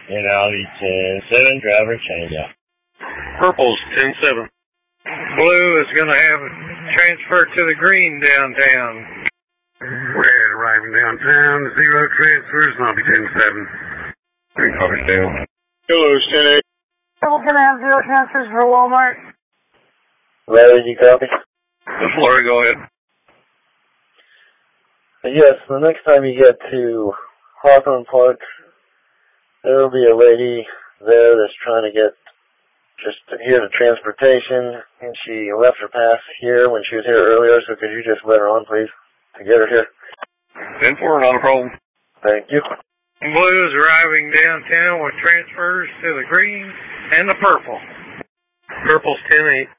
in Audi 10-7, driver change out. Purple's 10-7. Blue is going to have a transfer to the green downtown. Red arriving downtown, 0 transfers, and I'll be 10-7. Green copy, down. Yellow's 10-8. Purple's going to have 0 transfers for Walmart. Red, you copy? Florida, go ahead. Yes, the next time you get to Hawthorne Park, there will be a lady there that's trying to get just here to transportation, and she left her pass here when she was here earlier, so could you just let her on, please, to get her here? 10-4, not a problem. Thank you. Blue is arriving downtown with transfers to the green and the purple. Purple's 10-8.